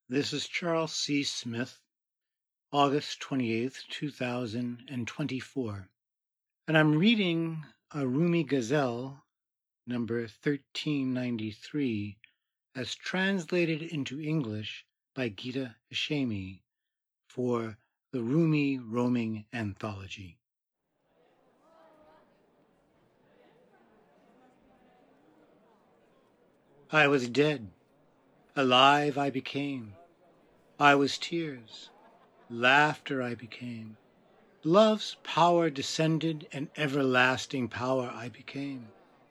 This is Charles C. Smith, August 28th, 2024, and I'm reading a Rumi Ghazal, number 1393, as translated into English by Gita Hashemi for the Rumi Roaming Anthology. I was dead, alive I became. I was tears, laughter I became. Love's power descended, and everlasting power I became.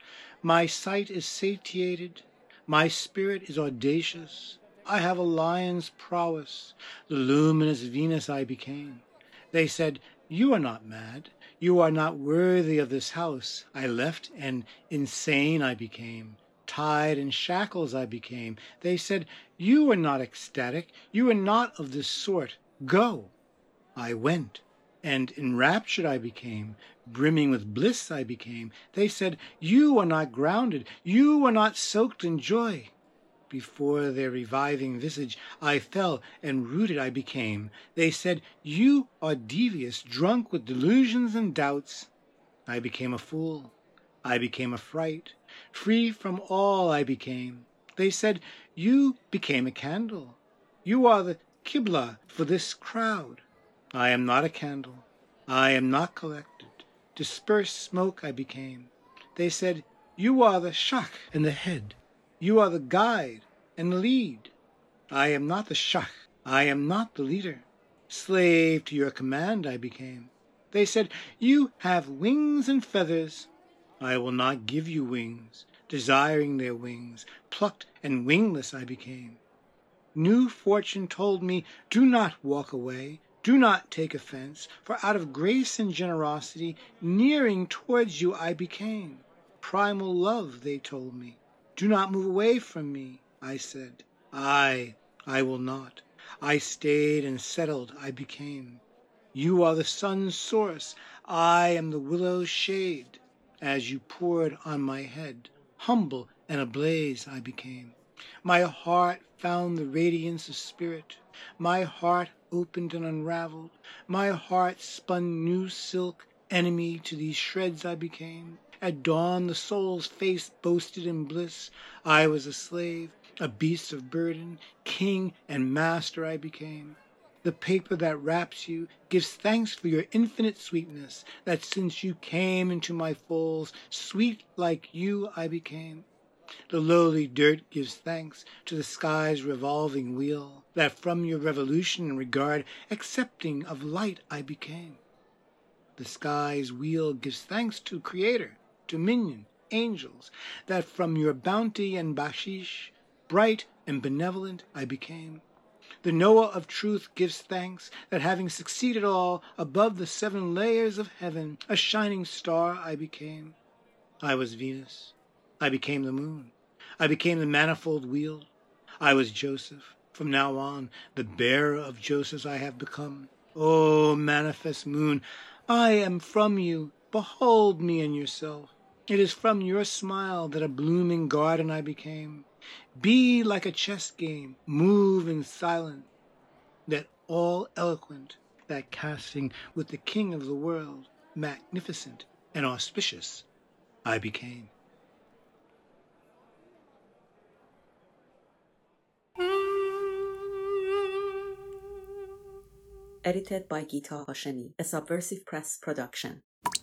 My sight is satiated, my spirit is audacious. I have a lion's prowess, the luminous Venus I became. They said, "You are not mad, you are not worthy of this house." I left, and insane I became. Tied in shackles I became. They said, "You are not ecstatic, you are not of this sort. Go." I went, and enraptured I became. Brimming with bliss I became. They said, "You are not grounded, you are not soaked in joy." Before their reviving visage I fell, and rooted I became. They said, "You are devious, drunk with delusions and doubts." I became a fool, I became a fright. Free from all I became. They said, "You became a candle, you are the Qibla for this crowd." I am not a candle, I am not collected. Dispersed smoke I became. They said, "You are the shach and the head, you are the guide and the lead." I am not the shach, I am not the leader. Slave to your command I became. They said, "You have wings and feathers." I will not give you wings. Desiring their wings, plucked and wingless I became. New fortune told me, "Do not walk away, do not take offense, for out of grace and generosity, nearing towards you I became." Primal love, they told me. "Do not move away from me," I said. I will not. I stayed and settled, I became. You are the sun's source, I am the willow's shade. As you poured on my head, humble and ablaze I became. My heart found the radiance of spirit. My heart opened and unraveled. My heart spun new silk. Enemy to these shreds I became. At dawn the soul's face boasted in bliss. I was a slave, a beast of burden. King and master I became. The paper that wraps you gives thanks for your infinite sweetness, that since you came into my folds, sweet like you I became. The lowly dirt gives thanks to the sky's revolving wheel, that from your revolution and regard accepting of light I became. The sky's wheel gives thanks to Creator, dominion, angels, that from your bounty and bakshish, bright and benevolent I became. The Noah of truth gives thanks that having succeeded all, above the 7 layers of heaven, a shining star I became. I was Venus. I became the moon. I became the manifold wheel. I was Joseph. From now on, the bearer of Joseph's I have become. O manifest moon, I am from you. Behold me in yourself. It is from your smile that a blooming garden I became. Be like a chess game, move in silence, that all eloquent, that casting with the king of the world, magnificent and auspicious, I became. Edited by Gita Hashemi, a Subversive Press production.